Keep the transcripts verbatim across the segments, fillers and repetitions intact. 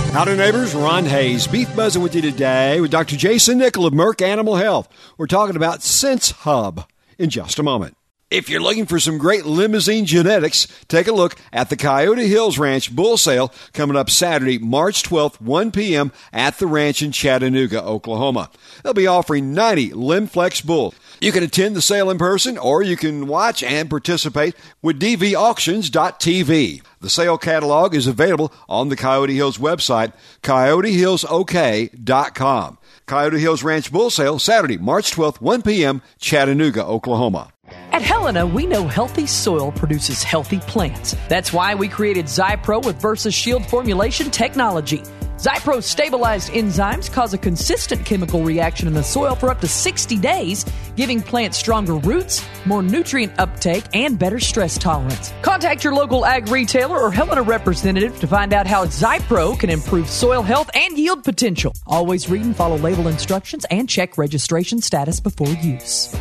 Howdy, neighbors. Ron Hayes, Beef Buzzing with you today with Doctor Jason Nickel of Merck Animal Health. We're talking about Sense Hub in just a moment. If you're looking for some great limousine genetics, take a look at the Coyote Hills Ranch Bull Sale coming up Saturday, March twelfth, one p.m. at the ranch in Chattanooga, Oklahoma. They'll be offering ninety Limflex bulls. You can attend the sale in person, or you can watch and participate with d v auctions dot t v. The sale catalog is available on the Coyote Hills website, coyote hills o k dot com. Coyote Hills Ranch Bull Sale, Saturday, March twelfth, one p.m., Chattanooga, Oklahoma. At Helena, we know healthy soil produces healthy plants. That's why we created Zypro with Versus Shield formulation technology. Zypro's stabilized enzymes cause a consistent chemical reaction in the soil for up to sixty days, giving plants stronger roots, more nutrient uptake, and better stress tolerance. Contact your local ag retailer or Helena representative to find out how Zypro can improve soil health and yield potential. Always read and follow label instructions and check registration status before use.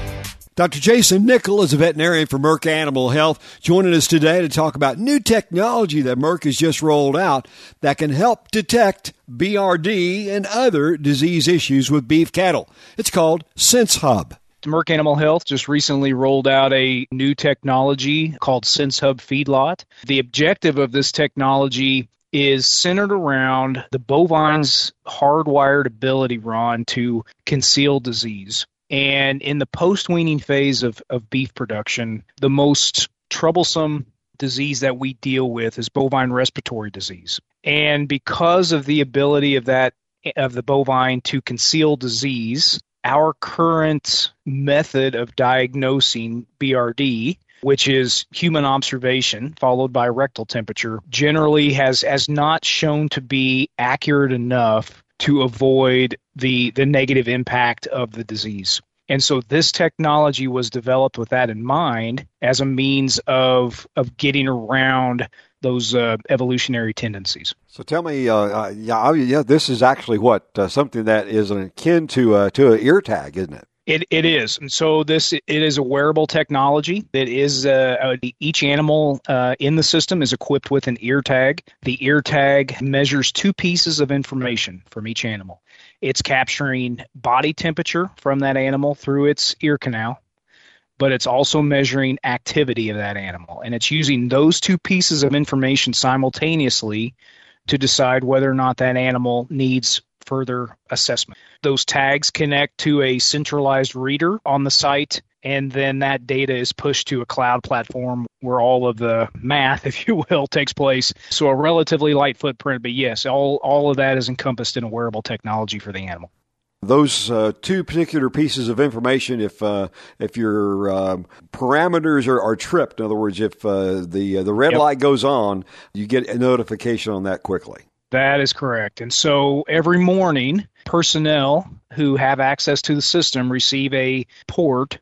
Doctor Jason Nickel is a veterinarian for Merck Animal Health, joining us today to talk about new technology that Merck has just rolled out that can help detect B R D and other disease issues with beef cattle. It's called Sense Hub. Merck Animal Health just recently rolled out a new technology called Sense Hub Feedlot. The objective of this technology is centered around the bovine's hardwired ability, Ron, to conceal disease. And in the post-weaning phase of, of beef production, the most troublesome disease that we deal with is bovine respiratory disease. And because of the ability of that of the bovine to conceal disease, our current method of diagnosing B R D, which is human observation followed by rectal temperature, generally has, has not shown to be accurate enough to avoid the, the negative impact of the disease. And so this technology was developed with that in mind as a means of of getting around those uh, evolutionary tendencies. So tell me, uh, uh, yeah, yeah, this is actually what uh, something that is akin to uh, to an ear tag, isn't it? It it is, and so this it is a wearable technology. It is uh, each animal uh, in the system is equipped with an ear tag. The ear tag measures two pieces of information from each animal. It's capturing body temperature from that animal through its ear canal, but it's also measuring activity of that animal, and it's using those two pieces of information simultaneously to decide whether or not that animal needs further assessment. Those tags connect to a centralized reader on the site, and then that data is pushed to a cloud platform where all of the math, if you will, takes place. So a relatively light footprint, but yes, all, all of that is encompassed in a wearable technology for the animal. Those uh, two particular pieces of information, if uh, if your um, parameters are, are tripped, in other words, if uh, the uh, the red yep. light goes on, you get a notification on that quickly. That is correct. And so every morning, personnel who have access to the system receive a port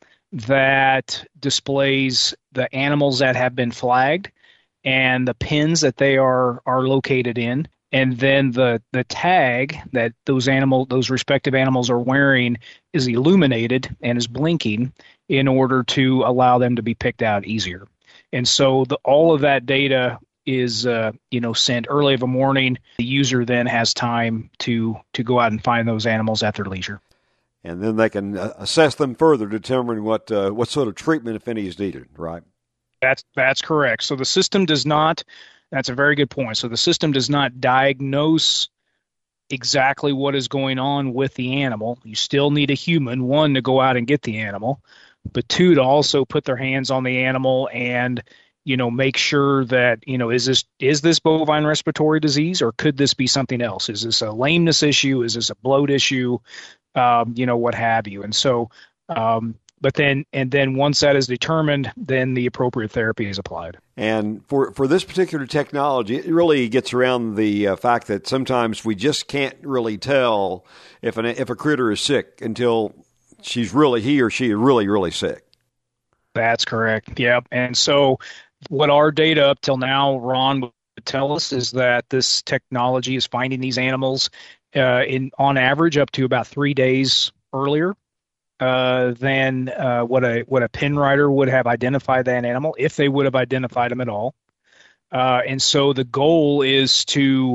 that displays the animals that have been flagged and the pins that they are, are located in. And then the, the tag that those animal, those respective animals are wearing is illuminated and is blinking in order to allow them to be picked out easier. And so the, all of that data is uh, you know sent early of a morning. The user then has time to to go out and find those animals at their leisure, and then they can uh, assess them further, determine what uh, what sort of treatment, if any, is needed. Right? That's that's correct. So the system does not. That's a very good point. So the system does not diagnose exactly what is going on with the animal. You still need a human, one, to go out and get the animal, but two, to also put their hands on the animal and you know, make sure that, you know, is this is this bovine respiratory disease, or could this be something else? Is this a lameness issue? Is this a bloat issue? Um, you know, what have you? And so, um, but then, and then once that is determined, then the appropriate therapy is applied. And for, for this particular technology, it really gets around the uh, fact that sometimes we just can't really tell if an if a critter is sick until she's really he or she is really really sick. That's correct. Yep. And so, what our data up till now, Ron, would tell us is that this technology is finding these animals uh, in on average up to about three days earlier uh, than uh, what a what a pin rider would have identified that animal, if they would have identified them at all. Uh, and so the goal is to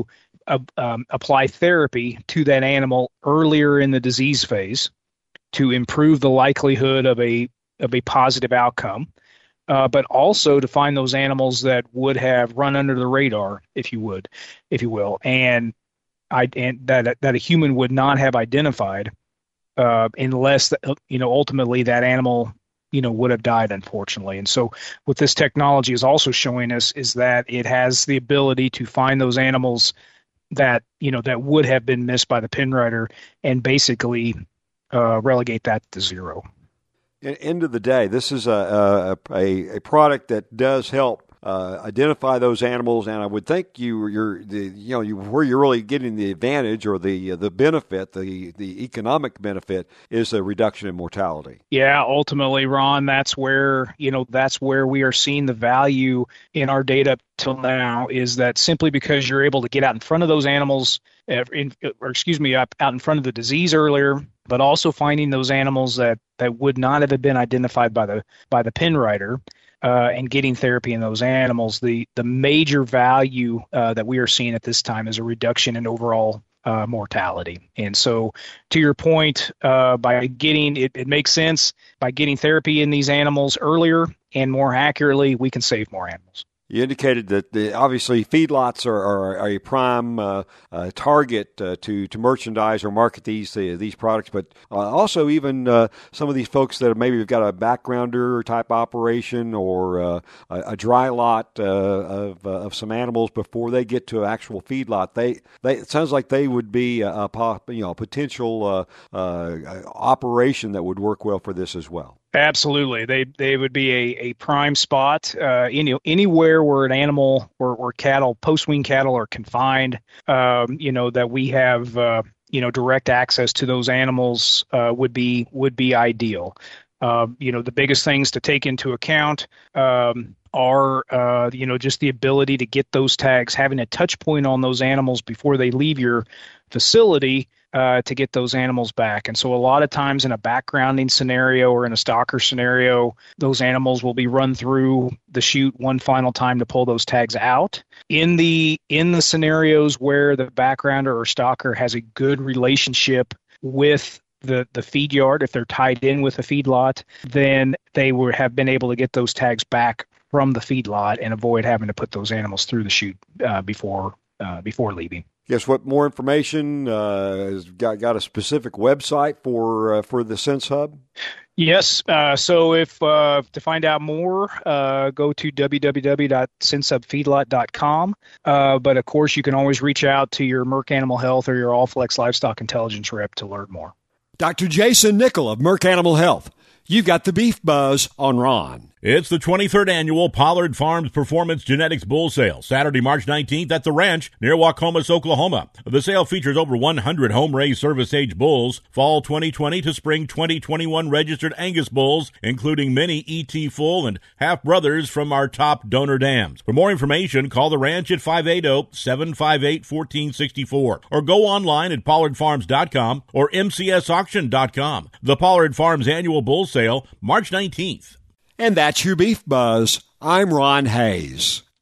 uh, um, apply therapy to that animal earlier in the disease phase to improve the likelihood of a of a positive outcome, uh, but also to find those animals that would have run under the radar, if you would, if you will, and I and that that a human would not have identified uh, unless you know ultimately that animal you know would have died, unfortunately. And so what this technology is also showing us is that it has the ability to find those animals that you know that would have been missed by the Pinwriter and basically uh, relegate that to zero. At the end of the day, this is a a, a product that does help uh, identify those animals, and I would think you you're the you know you where you're really getting the advantage or the the benefit, the the economic benefit is a reduction in mortality. Yeah, ultimately, Ron, that's where you know that's where we are seeing the value in our data till now, is that simply because you're able to get out in front of those animals, in, or excuse me, out in front of the disease earlier, but also finding those animals that, that would not have been identified by the by the Pinwriter, uh, and getting therapy in those animals. The the major value uh, that we are seeing at this time is a reduction in overall uh, mortality. And so, to your point, uh, by getting it, it makes sense by getting therapy in these animals earlier and more accurately, we can save more animals. You indicated that the, obviously feedlots are, are, are a prime uh, uh, target uh, to to merchandise or market these uh, these products, but uh, also even uh, some of these folks that maybe have got a backgrounder type operation or uh, a, a dry lot uh, of uh, of some animals before they get to an actual feedlot. They they it sounds like they would be a, a you know a potential uh, uh, operation that would work well for this as well. Absolutely. They they would be a, a prime spot. Uh, any, anywhere where an animal or, or cattle, post-wean cattle are confined, um, you know, that we have, uh, you know, direct access to those animals uh, would be would be ideal. Uh, you know, the biggest things to take into account um, are, uh, you know, just the ability to get those tags, having a touch point on those animals before they leave your facility uh, to get those animals back. And so a lot of times in a backgrounding scenario or in a stalker scenario, those animals will be run through the chute one final time to pull those tags out. In the in the scenarios where the backgrounder or stalker has a good relationship with the the feed yard, if they're tied in with a feedlot, then they would have been able to get those tags back from the feedlot and avoid having to put those animals through the chute uh, before uh, before leaving. Guess what? More information? Uh, has got got a specific website for uh, for the Sense Hub? Yes. Uh, so if uh, to find out more, uh, go to w w w dot sense hub feedlot dot com. Uh, but of course, you can always reach out to your Merck Animal Health or your Allflex Livestock Intelligence rep to learn more. Doctor Jason Nickel of Merck Animal Health. You've got the beef buzz on Ron. It's the twenty-third annual Pollard Farms Performance Genetics Bull Sale, Saturday, March nineteenth at the ranch near Waukomis, Oklahoma. The sale features over one hundred home-raised service-age bulls, fall twenty twenty to spring twenty twenty-one registered Angus bulls, including many E T full and half-brothers from our top donor dams. For more information, call the ranch at five eight zero, seven five eight, one four six four or go online at pollard farms dot com or m c s auction dot com. The Pollard Farms Annual Bull Sale, March nineteenth. And that's your Beef Buzz. I'm Ron Hayes.